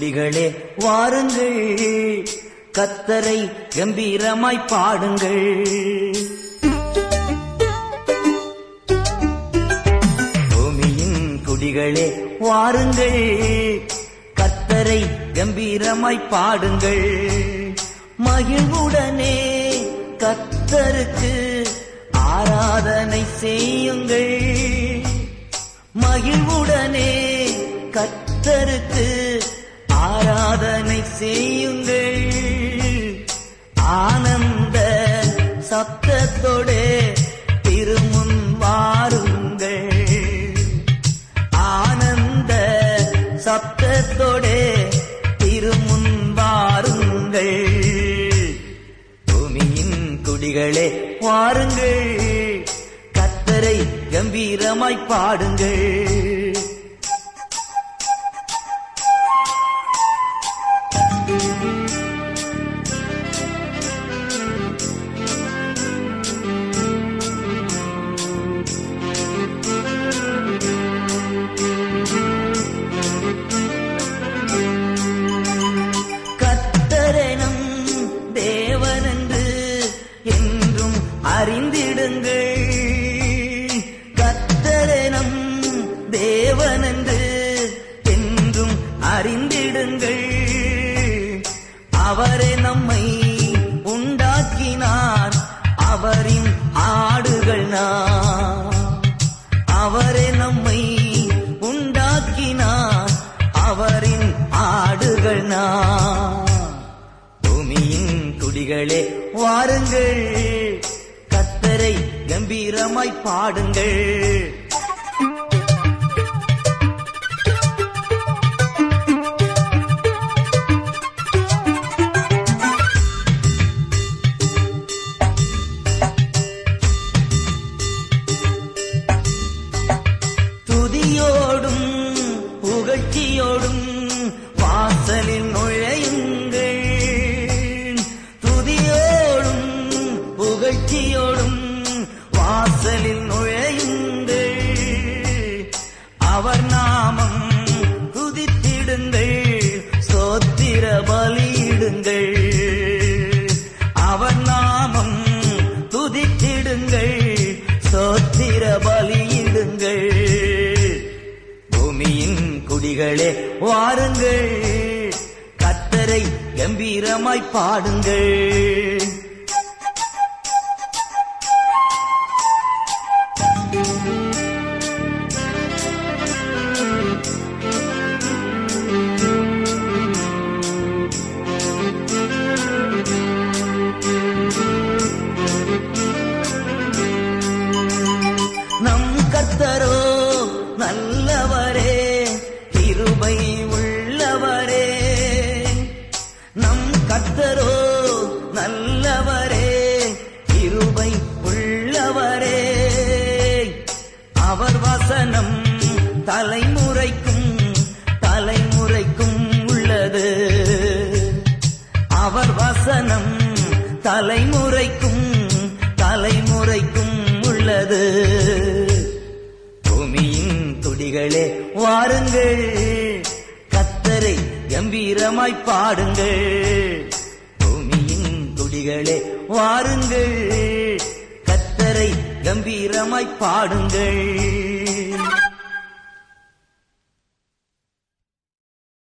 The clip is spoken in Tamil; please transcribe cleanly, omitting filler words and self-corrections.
குடிகளே வாருங்கள், கர்த்தரை கம்பீரமாய் பாடுங்கள். பூமியின் குடிகளே வாருங்கள், கர்த்தரை கம்பீரமாய் பாடுங்கள். மகிழ்வுடனே கர்த்தருக்கு ஆராதனை செய்யுங்கள். மகிழ்வுடனே கர்த்தருக்கு ஆராதனை செய்யுங்கள். ஆனந்த சப்தத்தோடே திருமுன் வாருங்கள். ஆனந்த சப்தத்தோடே திருமுன் வாருங்கள். பூமியின் குடிகளே வாருங்கள், கர்த்தரை கம்பீரமாய் பாடுங்கள். கர்த்தரெனும் தேவனென்று என்றும் அறிந்திடுங்கள். கர்த்தரெனும் தேவனென்று என்றும் அறிந்திடுங்கள். அவரே நம்மை உண்டாக்கினார், அவரின் ஆடுகள் நாம். அவரே நம்மை உண்டாக்கினார், அவரின் ஆடுகள் நாம். பூமியின் குடிகளே வாருங்கள், கர்த்தரை கம்பீரமாய் பாடுங்கள். துதியோடும் புகழ்ச்சியோடும் வாசலில் நுழையுங்கள். துதியோடும் புகழ்ச்சியோடும் வாசலில் நுழையுங்கள். அவர் நாமம் துதித்திடுங்கள், ஸ்தோத்திர பலியிடுங்கள். அவர் நாமம் துதித்திடுங்கள், ஸ்தோத்திர பலியிடுங்கள். பூமியின் குடிகளே வாருங்கள், கர்த்தரை கம்பீரமாய் பாடுங்கள். நம் கர்த்தரோ நல்லவரே, கிருபை உள்ளவரே. நம் கர்த்தரோ நல்லவரே, கிருபை உள்ளவரே. அவர் வசனம் தலைமுறைக்கும் தலைமுறைக்கும் உள்ளது. அவர் வசனம் தலைமுறைக்கும் தலைமுறைக்கும் உள்ளது. பூமியின் துடிகளே வாருங்கள், கர்த்தரை கம்பீரமாய் பாடுங்கள். பூமியின் துடிகளே வாருங்கள், கர்த்தரை கம்பீரமாய் பாடுங்கள்.